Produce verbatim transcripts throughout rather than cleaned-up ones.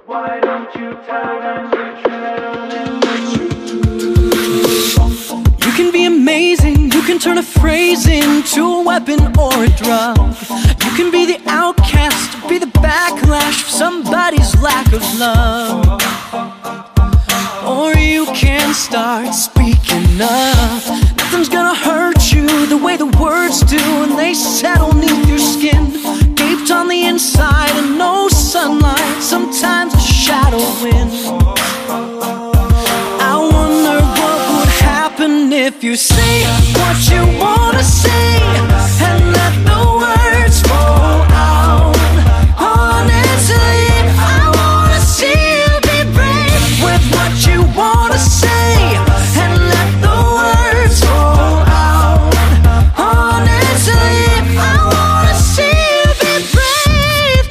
Why don't you tell them the truth? You can be amazing, you can turn a phrase into a weapon or a drug. You can be the outcast, be the backlash of somebody's lack of love. Or you can start speaking up. Nothing's gonna hurt you the way the words do when they settle neath your skin. Gaped on the inside and no sunlight, sometimes a shadow wind. I wonder what would happen if you say what you wanna say and let the words fall out. Honestly, I wanna see you be brave with what you wanna say and let the words fall out. Honestly, I wanna see you be brave.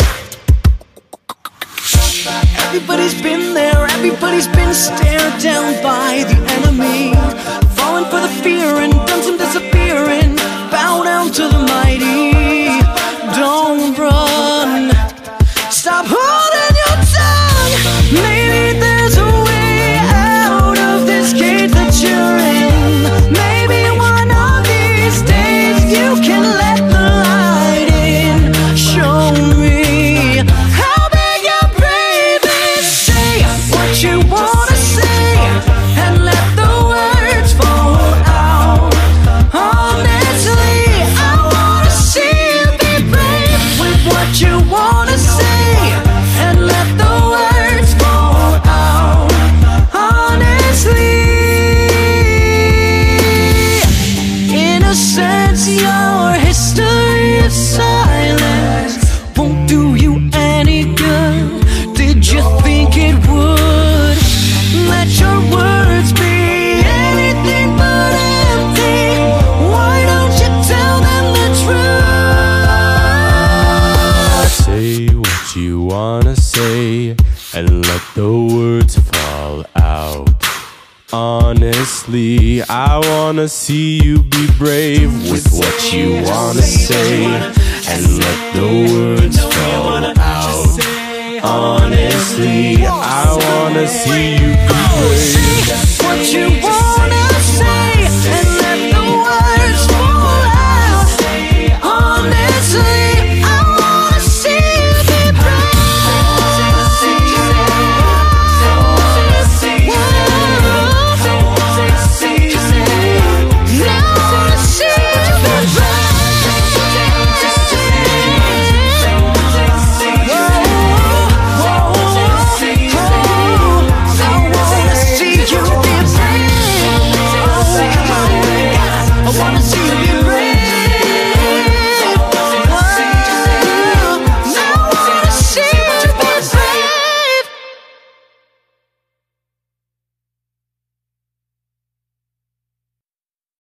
Everybody's been there, everybody's been stared down by the enemy, falling for the fear and done some disappearing. Bow down to the mighty. Don't run. Stop holding your tongue. Maybe there's a way out of this cage that you're in. Maybe one of these days you can let the light in. Show me how big your brave is. Say what you wanna say and let the words fall out. Honestly, I wanna see you be brave with what you wanna say and let the words fall out. Honestly, in a sense, your history of silence won't do you any good. Did you think it would? Let your words be anything but empty. Why don't you tell them the truth? Say what you wanna say and let the words fall out. Honestly, I wanna see you be brave with what you wanna say and let the words fall out. Honestly, I wanna see you be brave. What you want